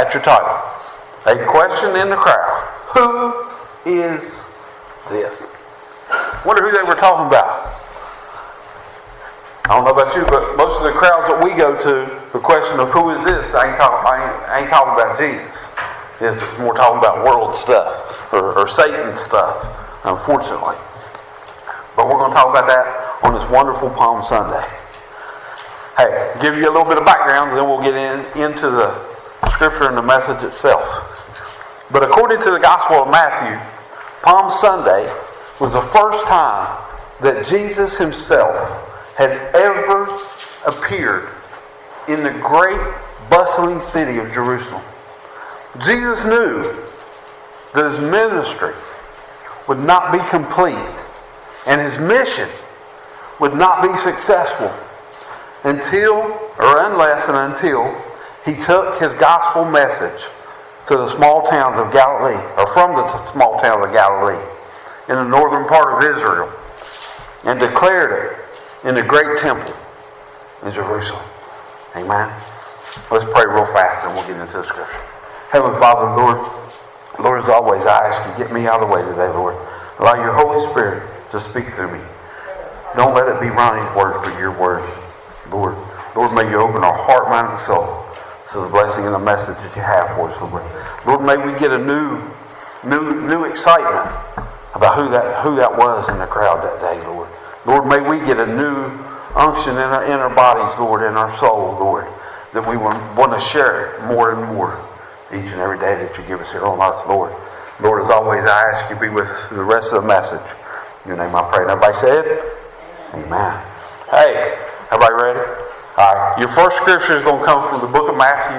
That's your title. A question in the crowd. Who is this? Wonder who they were talking about. I don't know about you, but most of the crowds that we go to, the question of who is this, I ain't talking about Jesus. It's more talking about world stuff or Satan stuff, unfortunately. But we're going to talk about that on this wonderful Palm Sunday. Hey, give you a little bit of background, then we'll get into the scripture and the message itself. But according to the Gospel of Matthew, Palm Sunday was the first time that Jesus himself had ever appeared in the great bustling city of Jerusalem. Jesus knew that his ministry would not be complete and his mission would not be successful until he took his gospel message to the small towns of Galilee, or from the small towns of Galilee, in the northern part of Israel, and declared it in the great temple in Jerusalem. Amen. Let's pray real fast and we'll get into the scripture. Heavenly Father, Lord, as always, I ask you to get me out of the way today, Lord. Allow your Holy Spirit to speak through me. Don't let it be Ronnie's words, but your words, Lord. Lord, may you open our heart, mind, and soul to the blessing and the message that you have for us, Lord. Lord, may we get a new excitement about who that was in the crowd that day, Lord. Lord, may we get a new unction in our bodies, Lord, in our soul, Lord, that we want to share it more and more each and every day that you give us here on earth, Lord. Lord, as always, I ask you to be with the rest of the message. In your name I pray. And everybody said, Amen. Hey, everybody ready? All right. Your first scripture is going to come from the book of Matthew.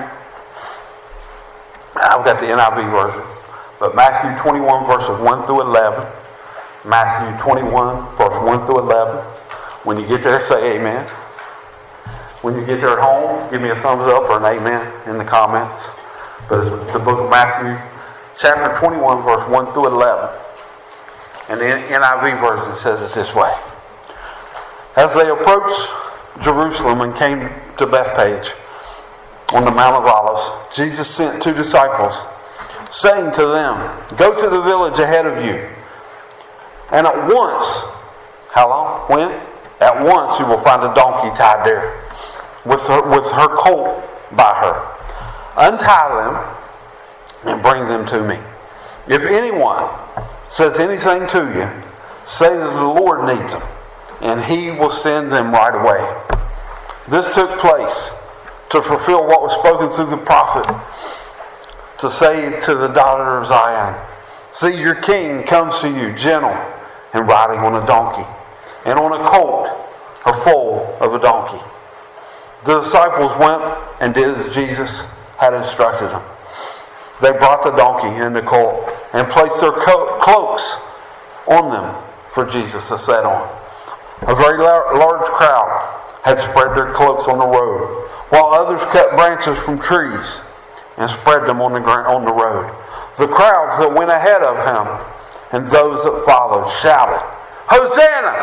I've got the NIV version. But Matthew 21, verses 1 through 11. Matthew 21, verse 1 through 11. When you get there, say amen. When you get there at home, give me a thumbs up or an amen in the comments. But it's the book of Matthew, chapter 21, verse 1 through 11. And the NIV version says it this way. As they approached Jerusalem and came to Bethphage on the Mount of Olives, Jesus sent 2 disciples, saying to them, "Go to the village ahead of you. And at once," how long? When? "At once you will find a donkey tied there, with her colt by her. Untie them and bring them to me. If anyone says anything to you, say that the Lord needs them, and he will send them right away." This took place to fulfill what was spoken through the prophet, to say to the daughter of Zion, "See, your king comes to you, gentle and riding on a donkey, and on a colt, a foal of a donkey." The disciples went and did as Jesus had instructed them. They brought the donkey and the colt and placed their cloaks on them for Jesus to sit on. A very large crowd had spread their cloaks on the road, while others cut branches from trees and spread them on the road. The crowds that went ahead of him and those that followed shouted, "Hosanna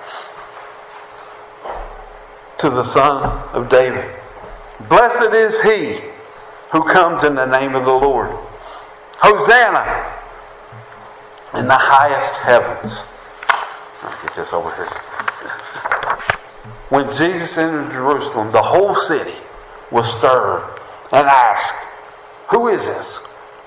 to the Son of David. Blessed is he who comes in the name of the Lord. Hosanna in the highest heavens." I'll get this over here. When Jesus entered Jerusalem, the whole city was stirred and asked, "Who is this?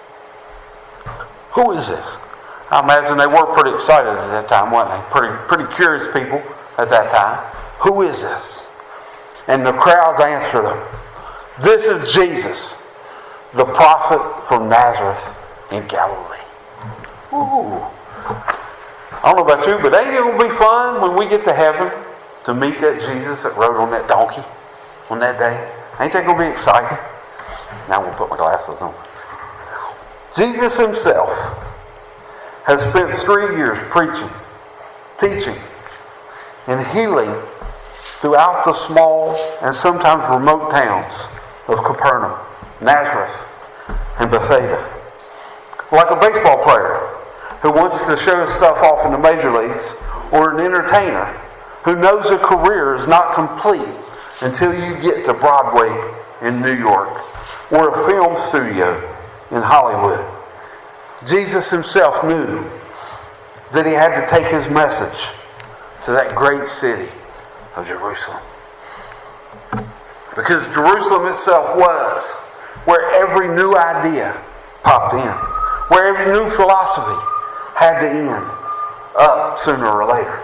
Who is this?" I imagine they were pretty excited at that time, weren't they? Pretty curious people at that time. "Who is this?" And the crowds answered them, "This is Jesus, the prophet from Nazareth in Galilee." Ooh. I don't know about you, but ain't it going to be fun when we get to heaven to meet that Jesus that rode on that donkey on that day? Ain't that going to be exciting? Now I'm going to put my glasses on. Jesus himself has spent 3 years preaching, teaching, and healing throughout the small and sometimes remote towns of Capernaum, Nazareth, and Bethsaida. Like a baseball player who wants to show his stuff off in the major leagues, or an entertainer who knows a career is not complete until you get to Broadway in New York. or a film studio in Hollywood. Jesus himself knew that he had to take his message to that great city of Jerusalem. Because Jerusalem itself was where every new idea popped in, where every new philosophy had to end up sooner or later.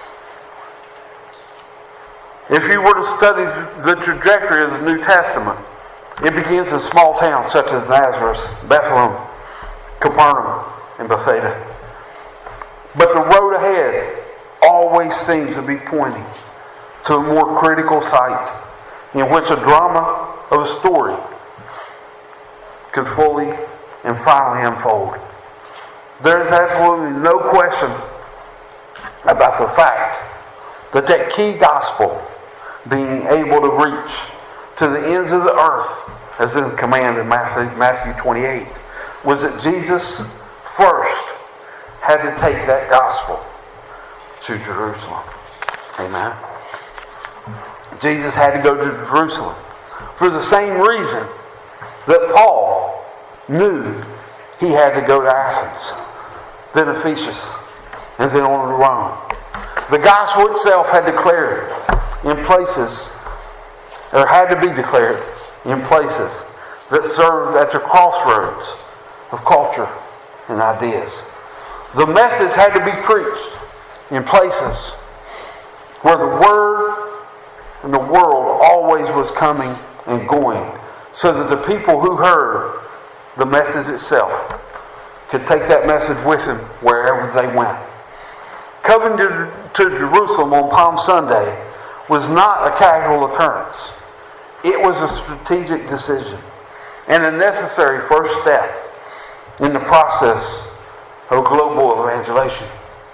If you were to study the trajectory of the New Testament, it begins in small towns such as Nazareth, Bethlehem, Capernaum, and Bethsaida. But the road ahead always seems to be pointing to a more critical site in which a drama of a story could fully and finally unfold. There's absolutely no question about the fact that that key gospel, being able to reach to the ends of the earth, as in the command in Matthew 28, was that Jesus first had to take that gospel to Jerusalem. Amen. Jesus had to go to Jerusalem for the same reason that Paul knew he had to go to Athens, then Ephesus, and then on to Rome. The gospel itself had declared in places, or had to be declared in places that served at the crossroads of culture and ideas. The message had to be preached in places where the word and the world always was coming and going, so that the people who heard the message itself could take that message with them wherever they went. Coming to Jerusalem on Palm Sunday was not a casual occurrence. It was a strategic decision and a necessary first step in the process of global evangelization.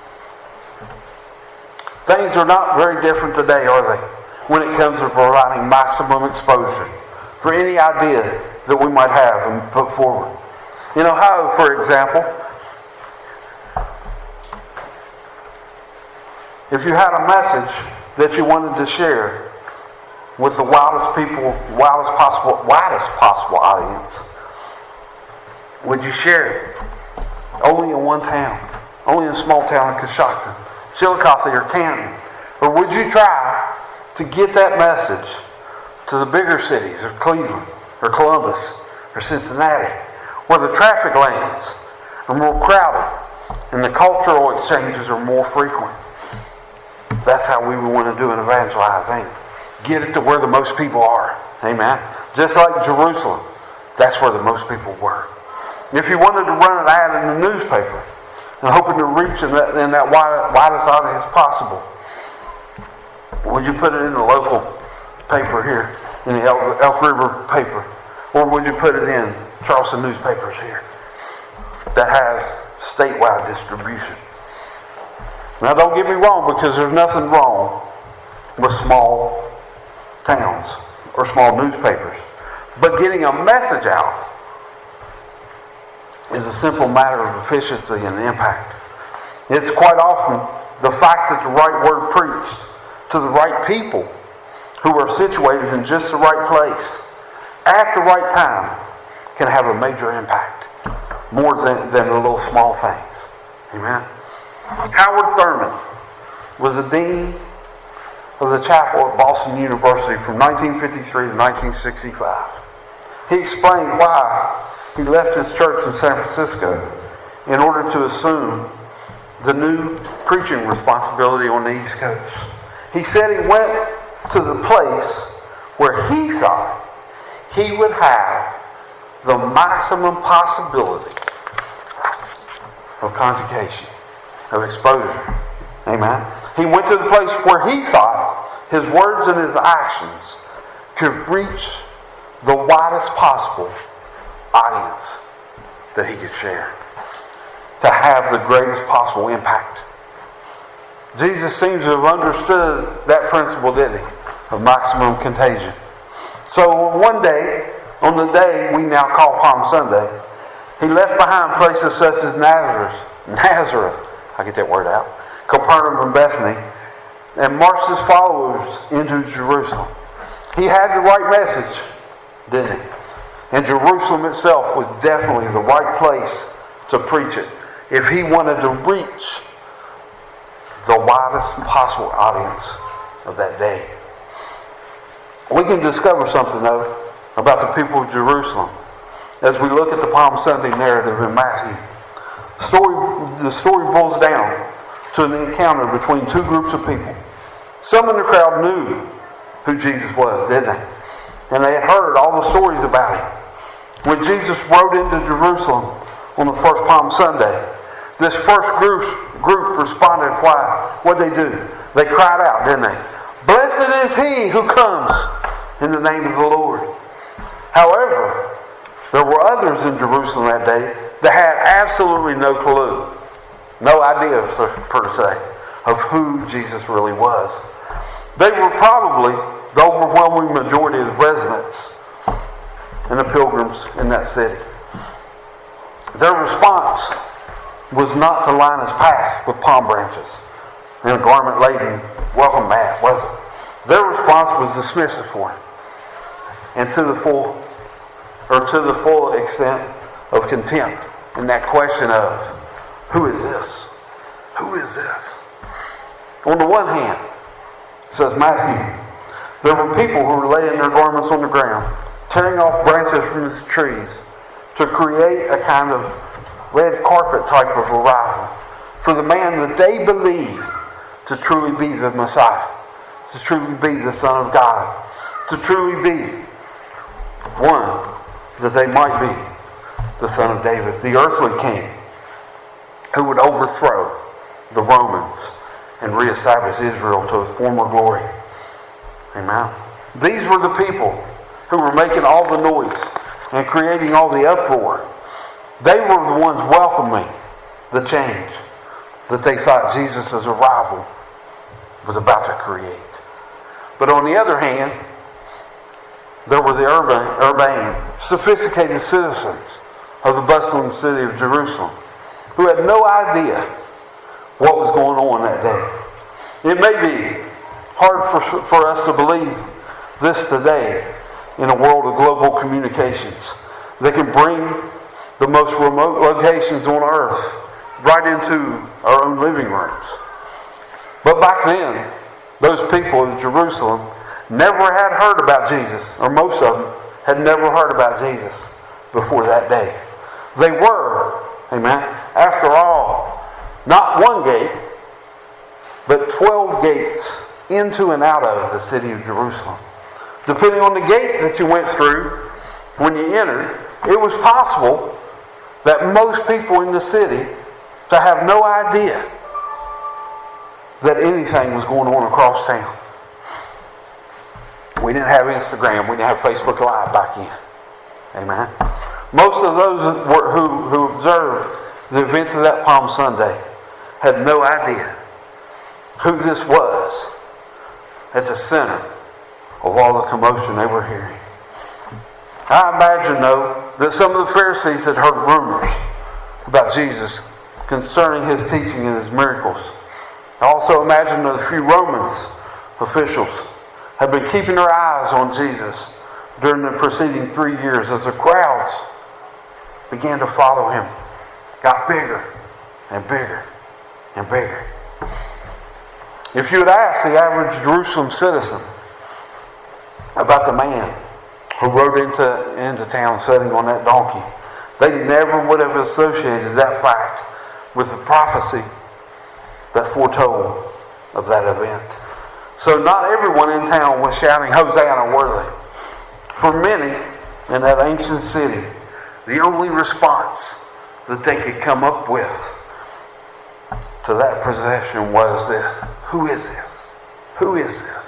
Things are not very different today, are they, when it comes to providing maximum exposure for any idea that we might have and put forward. You know how, for example, if you had a message that you wanted to share with the widest possible audience, would you share it only in one town, only in a small town in Coshocton, Chillicothe, or Canton? Or would you try to get that message to the bigger cities of Cleveland or Columbus or Cincinnati, where the traffic lanes are more crowded and the cultural exchanges are more frequent? That's how we would want to do an evangelizing. Get it to where the most people are. Amen. Just like Jerusalem, that's where the most people were. If you wanted to run an ad in the newspaper and hoping to reach in that widest audience possible, would you put it in the local paper here, in the Elk River paper? Or would you put it in Charleston newspapers here that has statewide distribution? Now don't get me wrong, because there's nothing wrong with small towns or small newspapers. But getting a message out is a simple matter of efficiency and impact. It's quite often the fact that the right word preached to the right people who are situated in just the right place at the right time can have a major impact, more than the little small things. Amen. Howard Thurman was the dean of the chapel at Boston University from 1953 to 1965. He explained why he left his church in San Francisco in order to assume the new preaching responsibility on the East Coast. He said he went to the place where he thought he would have the maximum possibility of conjugation, of exposure. Amen. He went to the place where he thought his words and his actions could reach the widest possible audience that he could share, to have the greatest possible impact. Jesus seems to have understood that principle, didn't he, of maximum contagion. So one day, on the day we now call Palm Sunday, he left behind places such as Nazareth, I get that word out, Capernaum and Bethany, and marched his followers into Jerusalem. He had the right message, didn't he? And Jerusalem itself was definitely the right place to preach it if he wanted to reach the widest possible audience of that day. We can discover something, though, about the people of Jerusalem as we look at the Palm Sunday narrative in Matthew. The story boils down to an encounter between two groups of people. Some in the crowd knew who Jesus was, didn't they? And they had heard all the stories about him. When Jesus rode into Jerusalem on the first Palm Sunday, this first group responded, why? What did they do? They cried out, didn't they? Blessed is he who comes in the name of the Lord. However, there were others in Jerusalem that day that had absolutely no clue, no idea, per se, of who Jesus really was. They were probably the overwhelming majority of the residents and the pilgrims in that city. Their response was not to line his path with palm branches and a garment-laden welcome mat, was it? Their response was dismissive for him, and to the full extent of contempt in that question of, who is this? Who is this? On the one hand, says Matthew, there were people who were laying their garments on the ground, tearing off branches from the trees to create a kind of red carpet type of arrival for the man that they believed to truly be the Messiah, to truly be the Son of God, to truly be one that they might be the Son of David, the earthly king who would overthrow the Romans and reestablish Israel to its former glory. Amen. These were the people who were making all the noise and creating all the uproar. They were the ones welcoming the change that they thought Jesus' arrival was about to create. But on the other hand, there were the urbane, sophisticated citizens of the bustling city of Jerusalem who had no idea what was going on that day. It may be hard for us to believe this today in a world of global communications that can bring the most remote locations on earth right into our own living rooms. But back then, those people in Jerusalem never had heard about Jesus, or most of them had never heard about Jesus before that day. They were, amen, after all, not one gate, but 12 gates into and out of the city of Jerusalem. Depending on the gate that you went through when you entered, it was possible that most people in the city to have no idea that anything was going on across town. We didn't have Instagram. We didn't have Facebook Live back then. Amen. Most of those who observed the events of that Palm Sunday had no idea who this was at the center of all the commotion they were hearing. I imagine, though, that some of the Pharisees had heard rumors about Jesus concerning his teaching and his miracles. I also imagine that a few Roman officials had been keeping their eyes on Jesus during the preceding 3 years as the crowds began to follow him, got bigger and bigger and bigger. If you had asked the average Jerusalem citizen about the man who rode into town sitting on that donkey, they never would have associated that fact with the prophecy that foretold of that event. So not everyone in town was shouting, Hosanna, worthy. For many in that ancient city, the only response that they could come up with to that procession was this: who is this? Who is this?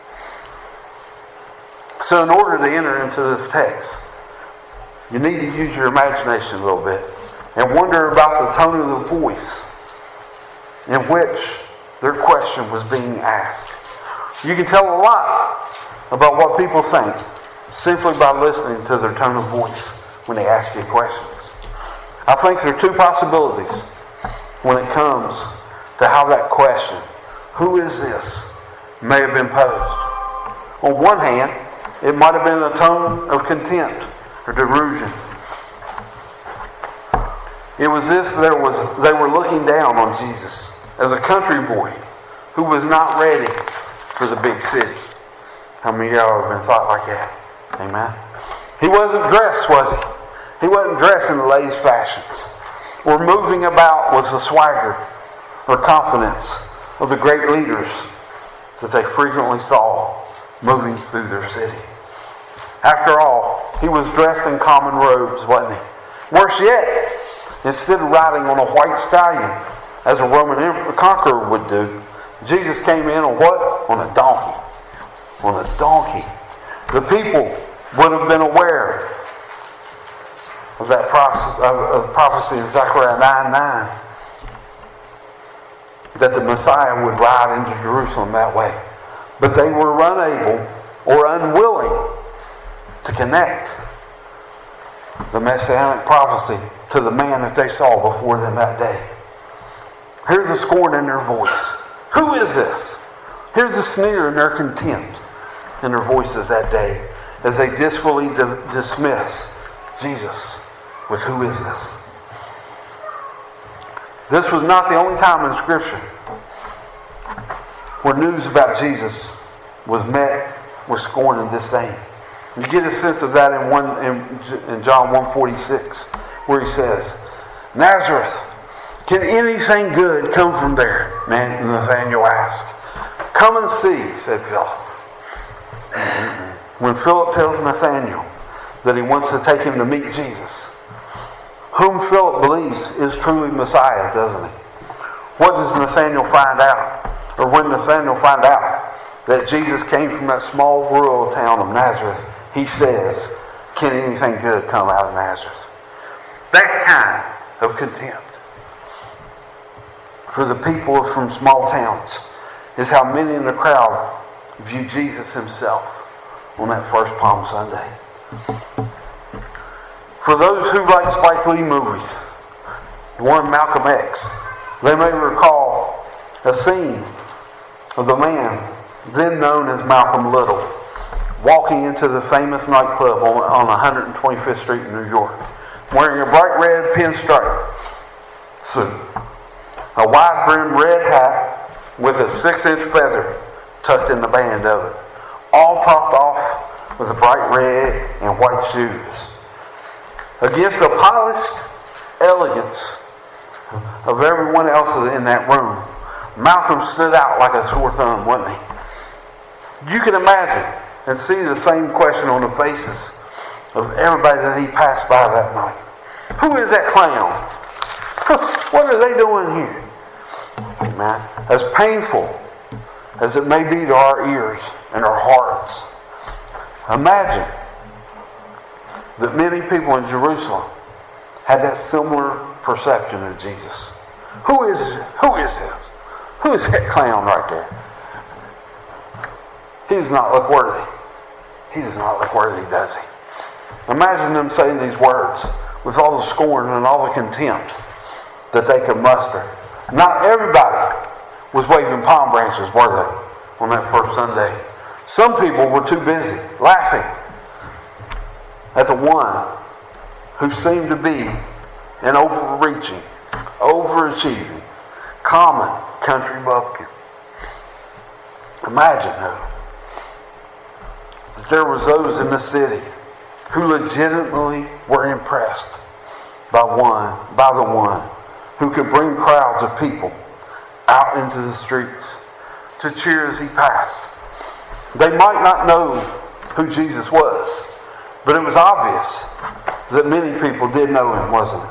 So in order to enter into this text, you need to use your imagination a little bit and wonder about the tone of the voice in which their question was being asked. You can tell a lot about what people think simply by listening to their tone of voice when they ask you questions. I think there are two possibilities when it comes to how that question, who is this, may have been posed. On one hand, it might have been a tone of contempt or derision. It was as if they were looking down on Jesus as a country boy who was not ready for the big city. How many of y'all have been thought like that? Amen. He wasn't dressed, was he? He wasn't dressed in the latest fashions, or moving about with the swagger or confidence of the great leaders that they frequently saw moving through their city. After all, he was dressed in common robes, wasn't he? Worse yet, instead of riding on a white stallion, as a Roman conqueror would do, Jesus came in on what? On a donkey. On a donkey. The people would have been aware of that prophecy in Zechariah 9:9, that the Messiah would ride into Jerusalem that way. But they were unable or unwilling to connect the messianic prophecy to the man that they saw before them that day. Here's the scorn in their voice. Who is this? Here's the sneer in their contempt in their voices that day as they dismally dismiss Jesus with who is this? This was not the only time in Scripture where news about Jesus was met with scorn and disdain. You get a sense of that in John 1:46, where he says, Nazareth, can anything good come from there? Nathanael asked. Come and see, said Philip. When Philip tells Nathanael that he wants to take him to meet Jesus, whom Philip believes is truly Messiah, doesn't he? What does Nathanael find out? Or when Nathanael found out that Jesus came from that small rural town of Nazareth, he says, can anything good come out of Nazareth? That kind of contempt for the people from small towns is how many in the crowd viewed Jesus himself on that first Palm Sunday. For those who like Spike Lee movies, the one Malcolm X, they may recall a scene of the man then known as Malcolm Little walking into the famous nightclub on 125th Street in New York, wearing a bright red pinstripe suit, a wide-brimmed red hat with a 6-inch feather tucked in the band of it, all topped off with a bright red and white shoes. Against the polished elegance of everyone else in that room, Malcolm stood out like a sore thumb, wasn't he? You can imagine and see the same question on the faces of everybody that he passed by that night. Who is that clown? What are they doing here? Amen. As painful as it may be to our ears and our hearts, imagine that many people in Jerusalem had that similar perception of Jesus. Who is this? Who is this? Who is that clown right there? He does not look worthy. He does not look worthy, does he? Imagine them saying these words with all the scorn and all the contempt that they could muster. Not everybody was waving palm branches, were they, on that first Sunday? Some people were too busy laughing at the one who seemed to be an overreaching, overachieving, common country bumpkin. Imagine though that there was those in the city who legitimately were impressed by the one who could bring crowds of people out into the streets to cheer as he passed. They might not know who Jesus was, but it was obvious that many people did know him, wasn't it?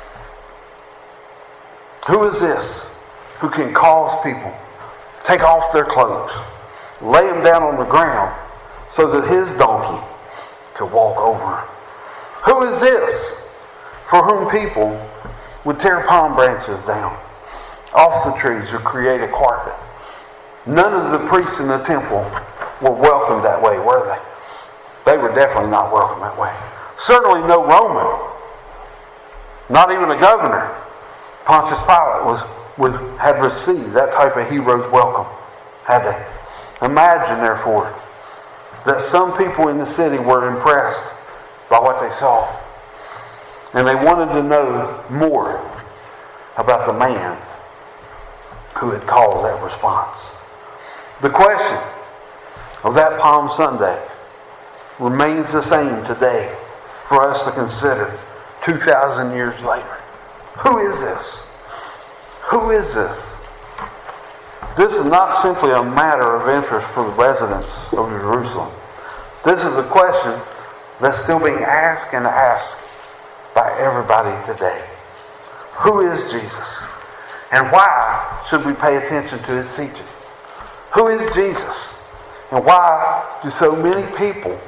Who is this who can cause people to take off their clothes, lay them down on the ground so that his donkey could walk over him? Who is this for whom people would tear palm branches down off the trees or create a carpet? None of the priests in the temple were welcomed that way, were they? They were definitely not welcome that way. Certainly no Roman, not even a governor. Pontius Pilate had received that type of hero's welcome, had they? Imagine, therefore, that some people in the city were impressed by what they saw. And they wanted to know more about the man who had caused that response. The question of that Palm Sunday remains the same today for us to consider 2,000 years later. Who is this? Who is this? This is not simply a matter of interest for the residents of Jerusalem. This is a question that's still being asked and asked by everybody today. Who is Jesus? And why should we pay attention to his teaching? Who is Jesus? And why do so many people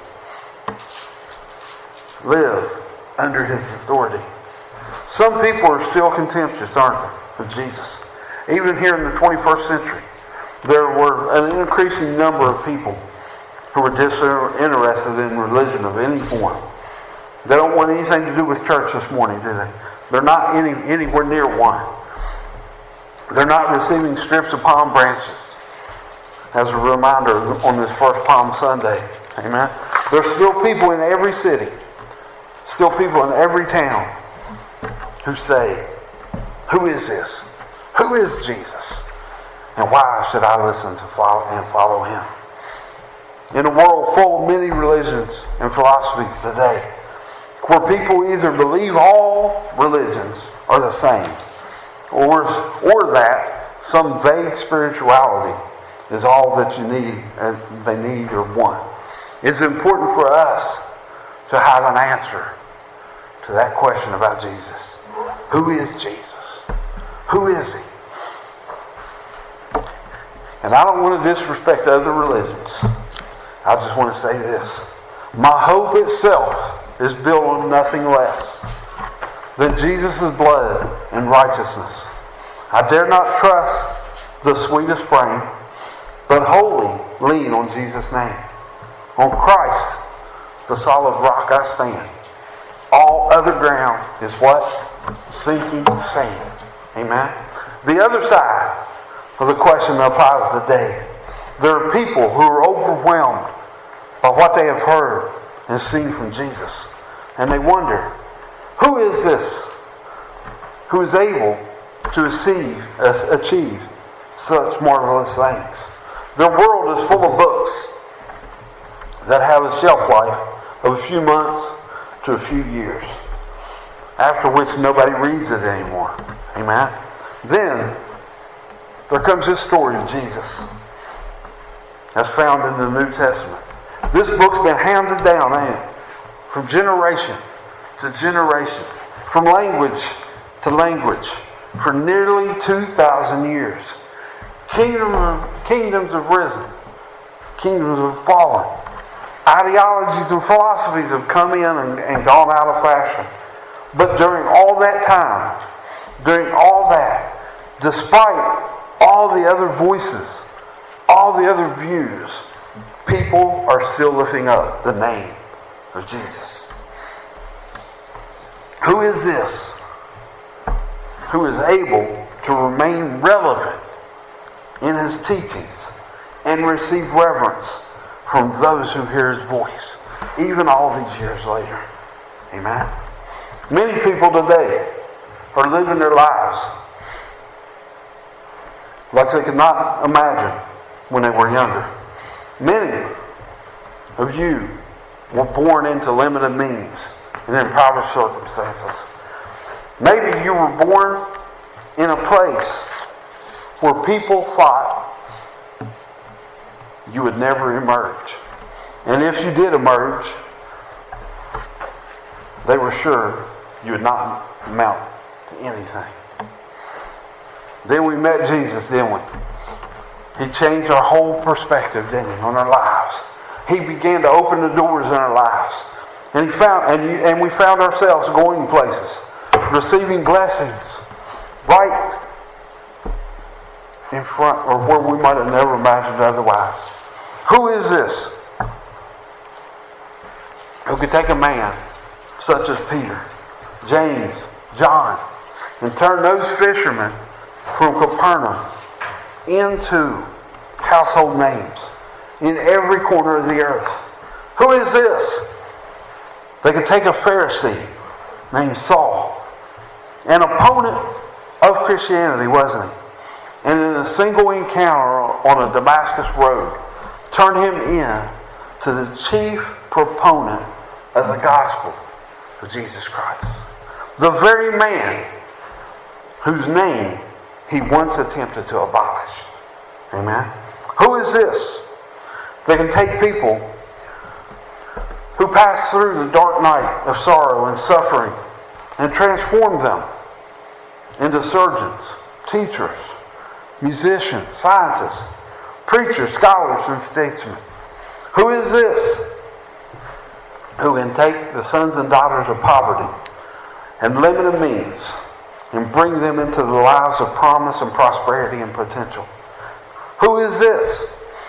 live under his authority? Some people are still contemptuous, aren't they, of Jesus? Even here in the 21st century, there were an increasing number of people who were disinterested in religion of any form. They don't want anything to do with church this morning, do they? They're not anywhere near one. They're not receiving strips of palm branches as a reminder on this first Palm Sunday. Amen? There's still people in every city, still people in every town who say, who is this? Who is Jesus? And why should I listen to follow him? In a world full of many religions and philosophies today, where people either believe all religions are the same, or that some vague spirituality is all that you need, and they need or want. It's important for us to have an answer to that question about Jesus. Who is Jesus? Who is he? And I don't want to disrespect other religions. I just want to say this. My hope itself is built on nothing less than Jesus' blood and righteousness. I dare not trust the sweetest frame, but wholly lean on Jesus' name. On Christ, the solid rock I stand. All other ground is what? Sinking sand. Amen? The other side of the question that applies today, there are people who are overwhelmed by what they have heard and seen from Jesus. And they wonder, who is this who is able to achieve such marvelous things? The world is full of books that have a shelf life of a few months to a few years, after which nobody reads it anymore. Amen? Then there comes this story of Jesus as found in the New Testament. This book's been handed down, ain't it? From generation to generation, from language to language, for nearly 2,000 years. Kingdoms have risen. Kingdoms have fallen. Ideologies and philosophies have come in and gone out of fashion. But during all that time, despite all the other voices, all the other views, people are still lifting up the name of Jesus. Who is this who is able to remain relevant in his teachings and receive reverence from those who hear his voice, even all these years later? Amen? Many people today are living their lives like they could not imagine when they were younger. Many of you were born into limited means and in impoverished circumstances. Maybe you were born in a place where people thought you would never emerge. And if you did emerge, they were sure you would not amount to anything. Then we met Jesus, didn't we? He changed our whole perspective, didn't he, on our lives. He began to open the doors in our lives. And we found ourselves going places, receiving blessings right in front, or where we might have never imagined otherwise. Who is this who could take a man such as Peter, James, John, and turn those fishermen from Capernaum into household names in every corner of the earth? Who is this They could take a Pharisee named Saul, an opponent of Christianity, wasn't he? And in a single encounter on a Damascus road, turn him in to the chief proponent of the gospel of Jesus Christ. The very man whose name he once attempted to abolish. Amen. Who is this? They can take people who pass through the dark night of sorrow and suffering and transform them into surgeons, teachers, musicians, scientists, preachers, scholars, and statesmen. Who is this? Who can take the sons and daughters of poverty and limited means and bring them into the lives of promise and prosperity and potential. Who is this?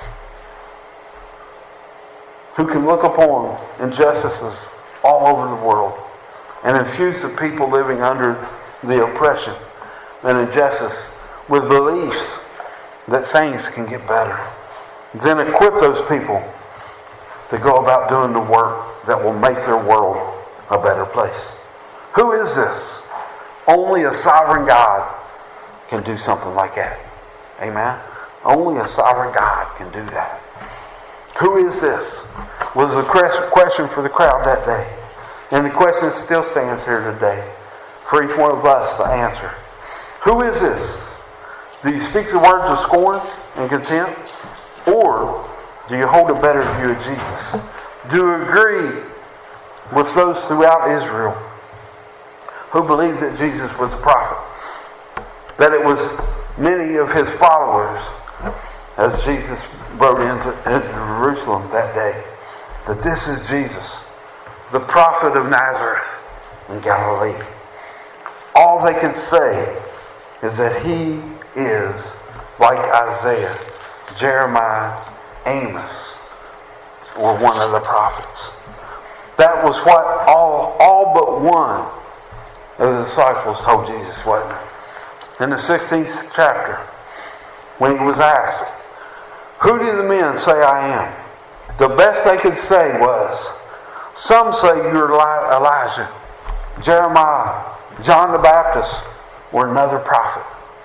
Who can look upon injustices all over the world and infuse the people living under the oppression and injustice with beliefs that things can get better. Then equip those people to go about doing the work that will make their world a better place. Who is this? Only a sovereign God can do something like that. Amen? Only a sovereign God can do that. Who is this? Was the question for the crowd that day. And the question still stands here today for each one of us to answer. Who is this? Do you speak the words of scorn and contempt? Or do you hold a better view of Jesus? Do you agree with those throughout Israel who believed that Jesus was a prophet? That it was many of his followers, as Jesus rode into Jerusalem that day, that this is Jesus, the prophet of Nazareth in Galilee. All they can say is that he is like Isaiah, Jeremiah, Amos, or one of the prophets. That was what all but one of the disciples told Jesus, wasn't it? In the 16th chapter, when he was asked, who do the men say I am? The best they could say was, some say you're Elijah, Jeremiah, John the Baptist, or another prophet.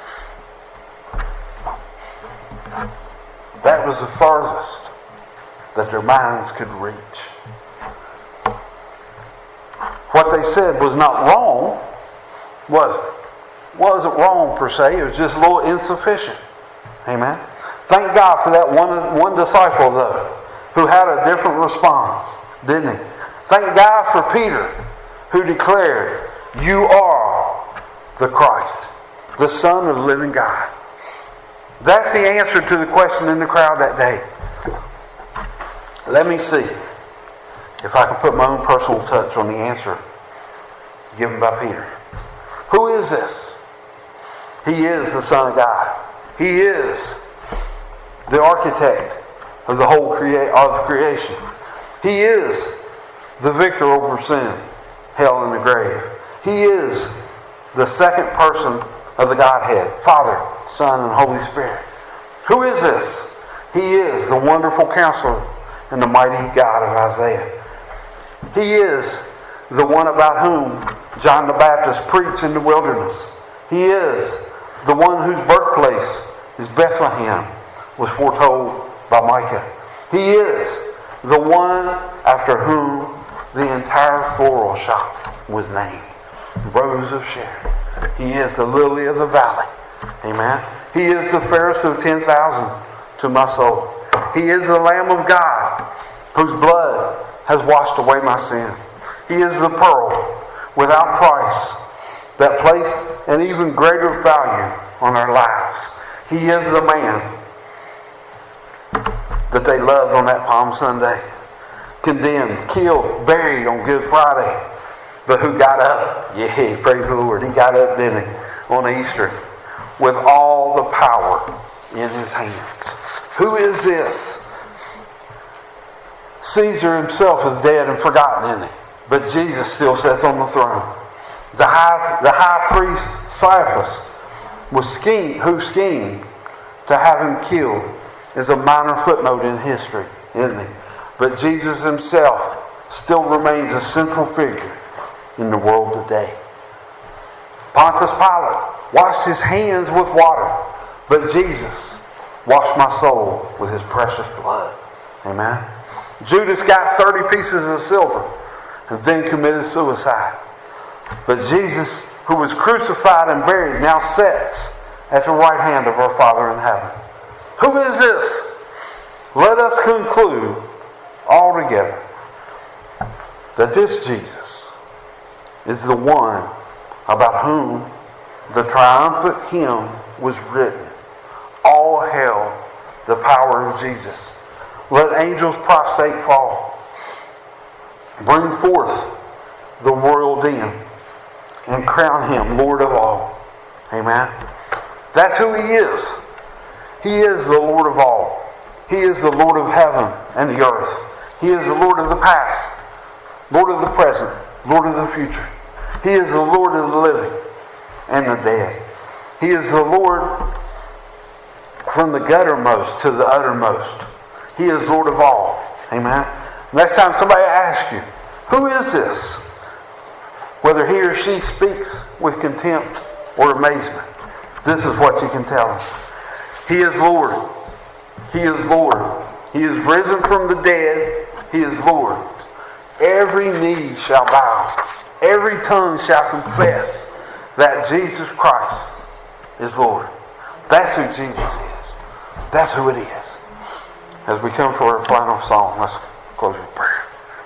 That was the farthest that their minds could reach. What they said was not wrong, wasn't wrong per se, it was just a little insufficient. Amen. Thank God for that one disciple though, who had a different response, didn't he? Thank God for Peter, who declared, you are the Christ, the Son of the living God. That's the answer to the question in the crowd that day. Let me see if I can put my own personal touch on the answer given by Peter. Who is this? He is the Son of God. He is the architect of the whole creation. He is the victor over sin, hell, and the grave. He is the second person of the Godhead, Father, Son, and Holy Spirit. Who is this? He is the wonderful counselor and the mighty God of Isaiah. He is the one about whom John the Baptist preached in the wilderness. He is the one whose birthplace is Bethlehem, was foretold by Micah. He is the one after whom the entire floral shop was named, Rose of Sharon. He is the lily of the valley. Amen. He is the fairest of 10,000 to my soul. He is the Lamb of God whose blood has washed away my sin. He is the pearl without price that placed an even greater value on our lives. He is the man that they loved on that Palm Sunday. Condemned, killed, buried on Good Friday. But who got up? Yeah, praise the Lord. He got up, didn't he? On Easter. With all the power in his hands. Who is this? Caesar himself is dead and forgotten, isn't he? But Jesus still sits on the throne. The high priest Caiaphas who schemed to have him killed is a minor footnote in history, isn't he? But Jesus himself still remains a central figure in the world today. Pontius Pilate washed his hands with water, but Jesus washed my soul with his precious blood. Amen. Judas got 30 pieces of silver and then committed suicide. But Jesus, who was crucified and buried, now sits at the right hand of our Father in heaven. Who is this? Let us conclude altogether that this Jesus is the one about whom the triumphant hymn was written. All hail the power of Jesus. Let angels prostrate fall. Bring forth the royal den and crown him Lord of all. Amen. That's who he is. He is the Lord of all. He is the Lord of heaven and the earth. He is the Lord of the past, Lord of the present, Lord of the future. He is the Lord of the living and the dead. He is the Lord from the guttermost to the uttermost. He is Lord of all. Amen. Next time somebody asks you, who is this? Whether he or she speaks with contempt or amazement, this is what you can tell them. He is Lord. He is Lord. He is risen from the dead. He is Lord. Every knee shall bow. Every tongue shall confess that Jesus Christ is Lord. That's who Jesus is. That's who it is. As we come for our final song, let's close with prayer.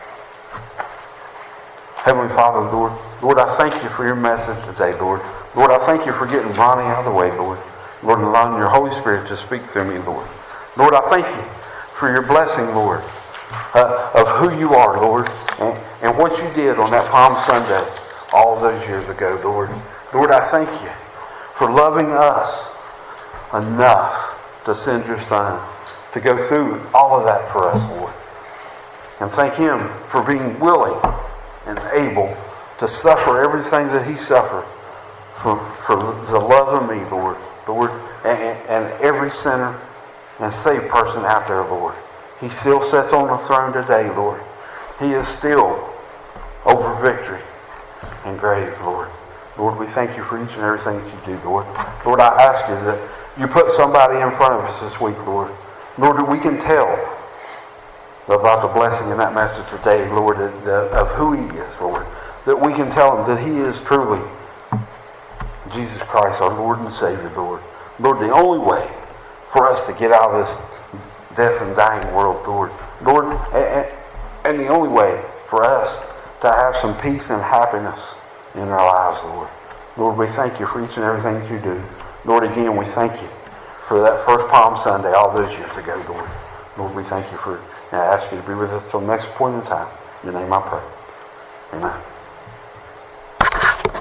Heavenly Father, Lord, I thank you for your message today, Lord. Lord, I thank you for getting Ronnie out of the way, Lord. Lord, and allowing your Holy Spirit to speak through me, Lord. Lord, I thank you for your blessing, Lord, of who you are, Lord, and what you did on that Palm Sunday all those years ago, Lord. Lord, I thank you for loving us enough to send your Son to go through all of that for us, Lord. And thank him for being willing and able to suffer everything that he suffered for the love of me, Lord. Lord, and every sinner and saved person out there, Lord. He still sits on the throne today, Lord. He is still over victory and grave, Lord. Lord, we thank you for each and everything that you do, Lord. Lord, I ask you that you put somebody in front of us this week, Lord. Lord, that we can tell about the blessing in that message today, Lord, of who he is, Lord. That we can tell them that he is truly Jesus Christ, our Lord and Savior, Lord. Lord, the only way for us to get out of this death and dying world, Lord. Lord, and the only way for us to have some peace and happiness in our lives, Lord. Lord, we thank you for each and everything that you do. Lord, again, we thank you for that first Palm Sunday all those years ago, Lord. Lord, we thank you for, and I ask you to be with us till the next point in time. In your name I pray. Amen.